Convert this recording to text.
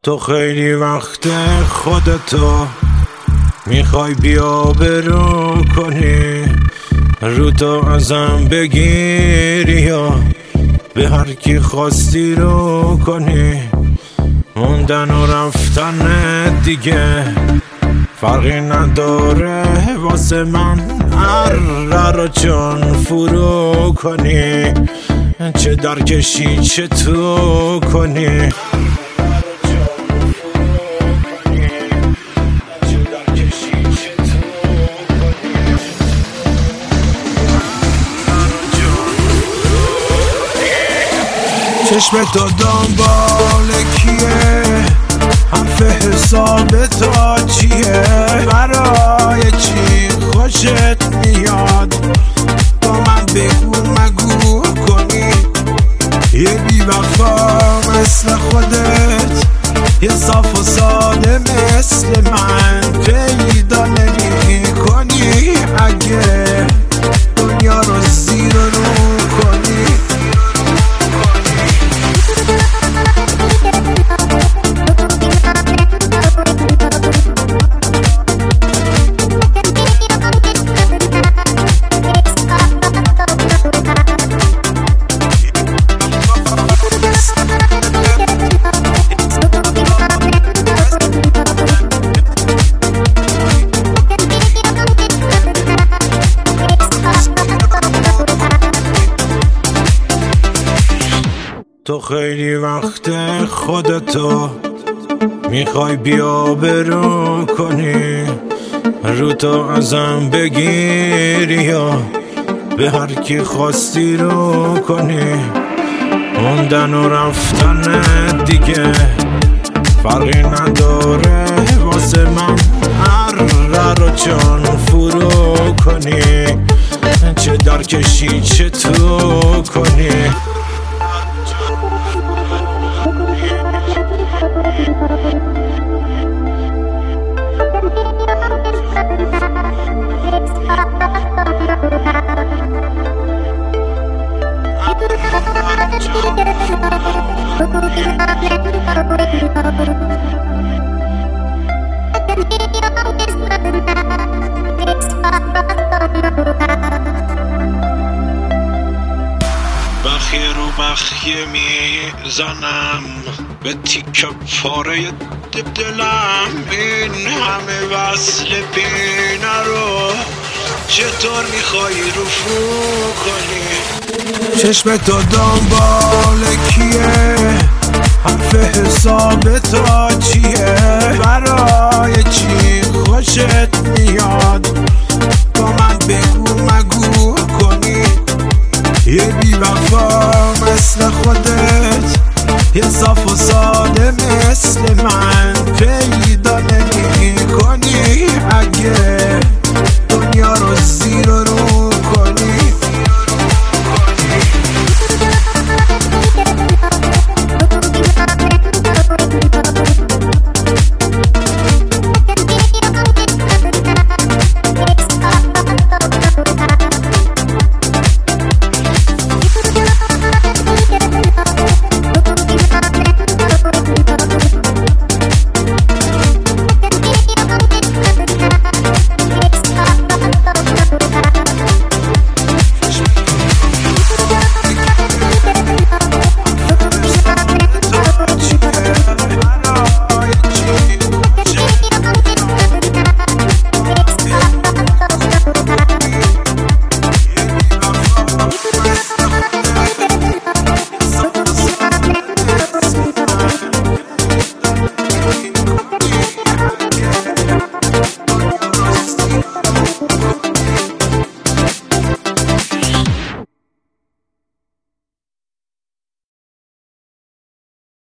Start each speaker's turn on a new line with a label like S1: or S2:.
S1: تو خیلی وقت خودتو میخوای بیا برو کنی، رو تو ازم بگیری یا به هر کی خواستی رو کنی. موندن و رفتن دیگه فرقی نداره واسه من، هر رو چون فرو کنی، چه در کشی چه تو کنی. چشم تو دنبال کیه؟ حرف حساب تا چیه؟ برای چی خوشت میاد؟ با من بگو مگو کنی. یه بی‌وفا مثل خودت، یه صاف و ساده مثل من پیدا نمی کنی. اگه دنیا رو زیر و رو کنی، تو خیلی وقت خودتو میخوای بیا برو کنی، رو تو ازم بگیری یا به هر کی خواستی رو کنی. موندن و رفتن دیگه فرقی نداره واسه من، هر رو چون فرو کنی، چه در کشی چه تو کنی. بخیه رو بخیه میزنم به تیکه پاره دلم، این همه وصل پینه رو چطور میخوایی رفو کنی. چشم تو دنبال کیه؟ حرف حساب تا چیه؟ برای چی خوشت میاد؟ با من بگو مگو کنی. یه بی‌وفا مثل خودت، یه صاف و ساده مثل من پیدا نمی کنی. اگه دنیا رو زیر